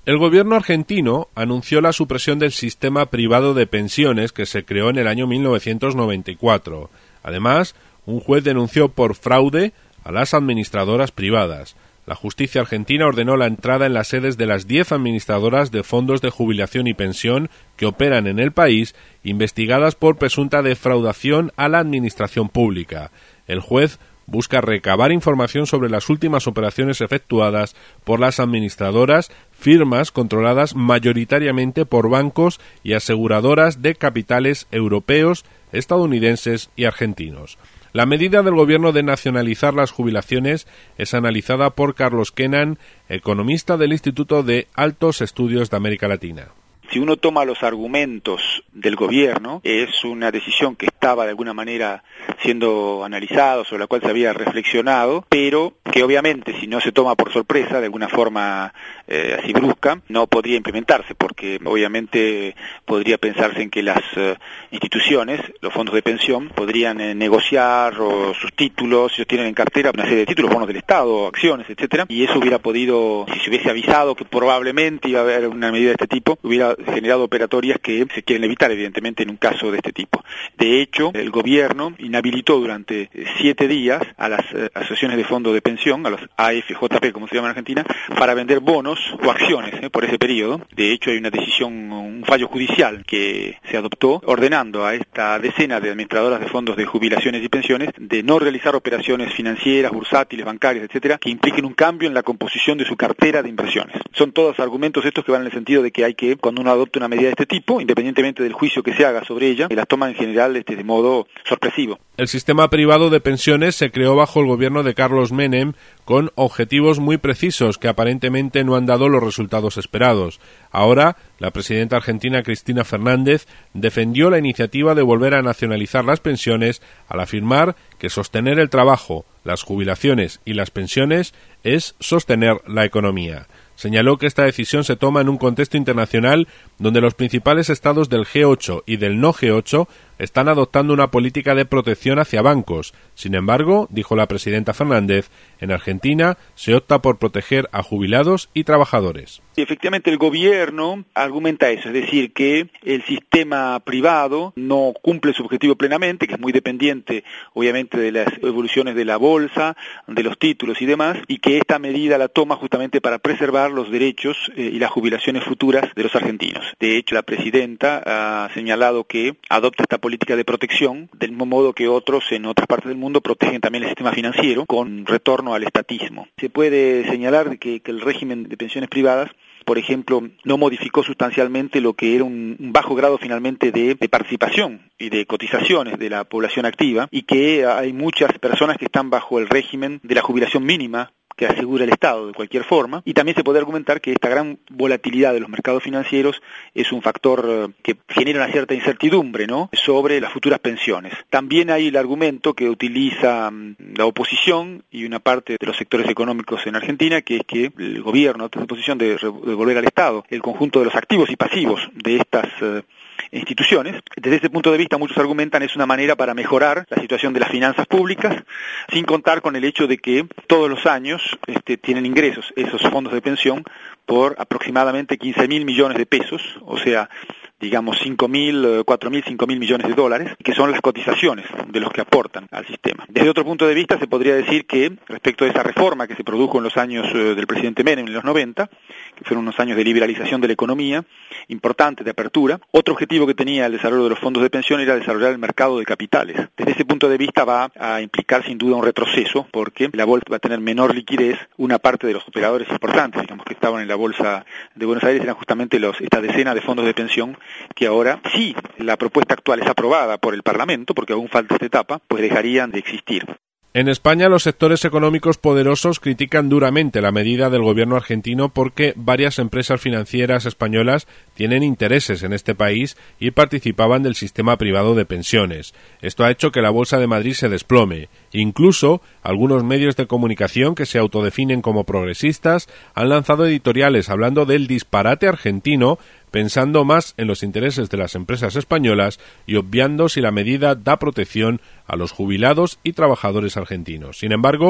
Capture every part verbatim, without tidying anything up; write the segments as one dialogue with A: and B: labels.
A: El gobierno argentino anunció la supresión del sistema privado de pensiones que se creó en el año mil novecientos noventa y cuatro. Además, un juez denunció por fraude a las administradoras privadas. La justicia argentina ordenó la entrada en las sedes de las diez administradoras de fondos de jubilación y pensión que operan en el país, investigadas por presunta defraudación a la administración pública. El juez busca recabar información sobre las últimas operaciones efectuadas por las administradoras, firmas controladas mayoritariamente por bancos y aseguradoras de capitales europeos, estadounidenses y argentinos. La medida del gobierno de nacionalizar las jubilaciones es analizada por Carlos Kennan, economista del Instituto de Altos Estudios de América Latina.
B: Si uno toma los argumentos del gobierno, es una decisión que estaba de alguna manera siendo analizada, sobre la cual se había reflexionado, pero que obviamente si no se toma por sorpresa, de alguna forma eh, así brusca, no podría implementarse, porque obviamente podría pensarse en que las eh, instituciones, los fondos de pensión, podrían eh, negociar o sus títulos, ellos tienen en cartera una serie de títulos, bonos del Estado, acciones, etcétera, y eso hubiera podido, si se hubiese avisado que probablemente iba a haber una medida de este tipo, hubiera generado operatorias que se quieren evitar, evidentemente, en un caso de este tipo. De hecho, el gobierno inhabilitó durante siete días a las eh, asociaciones de fondos de pensión, a los A F J P, como se llama en Argentina, para vender bonos o acciones eh, por ese periodo. De hecho, hay una decisión, un fallo judicial que se adoptó ordenando a esta decena de administradoras de fondos de jubilaciones y pensiones de no realizar operaciones financieras, bursátiles, bancarias, etcétera, que impliquen un cambio en la composición de su cartera de inversiones. Son todos argumentos estos que van en el sentido de que hay que, cuando uno adopta una medida de este tipo, independientemente del juicio que se haga sobre ella, las toma en general este, de modo sorpresivo.
A: El sistema privado de pensiones se creó bajo el gobierno de Carlos Menem con objetivos muy precisos que aparentemente no han dado los resultados esperados. Ahora, la presidenta argentina Cristina Fernández defendió la iniciativa de volver a nacionalizar las pensiones al afirmar que sostener el trabajo, las jubilaciones y las pensiones es sostener la economía. Señaló que esta decisión se toma en un contexto internacional donde los principales estados del G ocho y del no G ocho están adoptando una política de protección hacia bancos. Sin embargo, dijo la presidenta Fernández, en Argentina se opta por proteger a jubilados y trabajadores.
B: Efectivamente, el gobierno argumenta eso, es decir, que el sistema privado no cumple su objetivo plenamente, que es muy dependiente, obviamente, de las evoluciones de la bolsa, de los títulos y demás, y que esta medida la toma justamente para preservar los derechos eh, y las jubilaciones futuras de los argentinos. De hecho, la presidenta ha señalado que adopta esta política de protección, del mismo modo que otros en otras partes del mundo protegen también el sistema financiero con retorno al estatismo. Se puede señalar que, que el régimen de pensiones privadas, por ejemplo, no modificó sustancialmente lo que era un, un bajo grado finalmente de, de participación y de cotizaciones de la población activa, y que hay muchas personas que están bajo el régimen de la jubilación mínima que asegura el Estado de cualquier forma, y también se puede argumentar que esta gran volatilidad de los mercados financieros es un factor eh, que genera una cierta incertidumbre, ¿no?, sobre las futuras pensiones. También hay el argumento que utiliza um, la oposición y una parte de los sectores económicos en Argentina, que es que el gobierno tiene posición de devolver al Estado el conjunto de los activos y pasivos de estas uh, instituciones. Desde ese punto de vista, muchos argumentan es una manera para mejorar la situación de las finanzas públicas, sin contar con el hecho de que todos los años este, tienen ingresos esos fondos de pensión por aproximadamente quince mil millones de pesos, o sea, digamos cinco mil, cuatro mil, cinco mil millones de dólares, que son las cotizaciones de los que aportan al sistema. Desde otro punto de vista, se podría decir que respecto a esa reforma que se produjo en los años eh, del presidente Menem, en los noventa, que fueron unos años de liberalización de la economía, importante de apertura, otro objetivo que tenía el desarrollo de los fondos de pensión era desarrollar el mercado de capitales. Desde ese punto de vista va a implicar sin duda un retroceso, porque la bolsa va a tener menor liquidez. Una parte de los operadores importantes, digamos, que estaban en la bolsa de Buenos Aires, eran justamente los, esta decena de fondos de pensión, que ahora, si la propuesta actual es aprobada por el Parlamento, porque aún falta esta etapa, pues dejarían de existir.
A: En España, los sectores económicos poderosos critican duramente la medida del gobierno argentino porque varias empresas financieras españolas tienen intereses en este país y participaban del sistema privado de pensiones. Esto ha hecho que la Bolsa de Madrid se desplome. Incluso, algunos medios de comunicación que se autodefinen como progresistas han lanzado editoriales hablando del disparate argentino, pensando más en los intereses de las empresas españolas y obviando si la medida da protección a los jubilados y trabajadores argentinos. Sin embargo,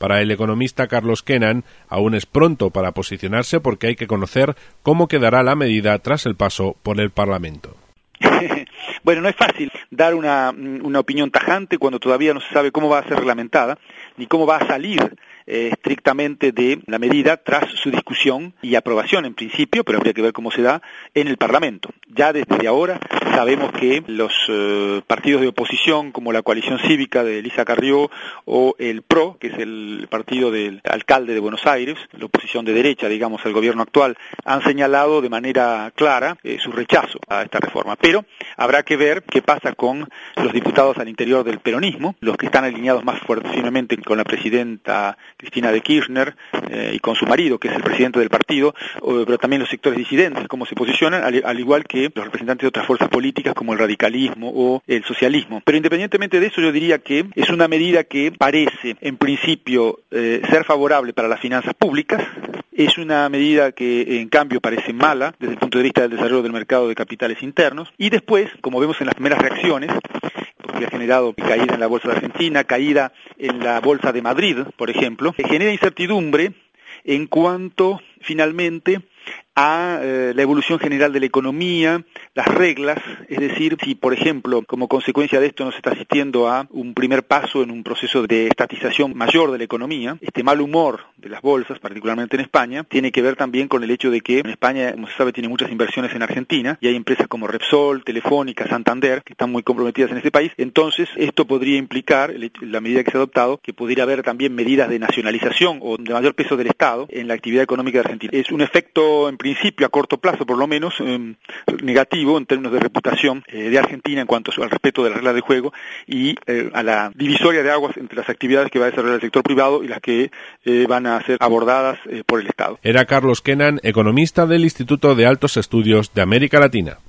A: Para el economista Carlos Kennan, aún es pronto para posicionarse porque hay que conocer cómo quedará la medida tras el paso por el Parlamento.
B: Bueno, no es fácil dar una, una opinión tajante cuando todavía no se sabe cómo va a ser reglamentada, ni cómo va a salir eh, estrictamente de la medida tras su discusión y aprobación en principio, pero habría que ver cómo se da en el Parlamento. Ya desde ahora sabemos que los eh, partidos de oposición, como la coalición cívica de Elisa Carrió o el P R O, que es el partido del alcalde de Buenos Aires, la oposición de derecha, digamos, al gobierno actual, han señalado de manera clara eh, su rechazo a esta reforma. Pero habrá que ver qué pasa con los diputados al interior del peronismo, los que están alineados más fuertemente con la presidenta Cristina de Kirchner eh, y con su marido, que es el presidente del partido, eh, pero también los sectores disidentes, cómo se posicionan, al, al igual que los representantes de otras fuerzas políticas como el radicalismo o el socialismo. Pero independientemente de eso, yo diría que es una medida que parece, en principio, eh, ser favorable para las finanzas públicas. Es una medida que, en cambio, parece mala desde el punto de vista del desarrollo del mercado de capitales internos. Y después, como vemos en las primeras reacciones, porque ha generado caída en la bolsa de Argentina, caída en la bolsa de Madrid, por ejemplo, genera incertidumbre en cuanto, finalmente, a eh, la evolución general de la economía, las reglas, es decir, si por ejemplo como consecuencia de esto nos está asistiendo a un primer paso en un proceso de estatización mayor de la economía, este mal humor de las bolsas, particularmente en España, tiene que ver también con el hecho de que en España, como se sabe, tiene muchas inversiones en Argentina y hay empresas como Repsol, Telefónica, Santander, que están muy comprometidas en este país. Entonces esto podría implicar, la medida que se ha adoptado, que pudiera haber también medidas de nacionalización o de mayor peso del Estado en la actividad económica de Argentina. Es un efecto en principio a corto plazo por lo menos eh, negativo en términos de reputación eh, de Argentina en cuanto al respeto de las reglas de juego y eh, a la divisoria de aguas entre las actividades que va a desarrollar el sector privado y las que eh, van a ser abordadas eh, por el Estado.
A: Era Carlos Kennan, economista del Instituto de Altos Estudios de América Latina.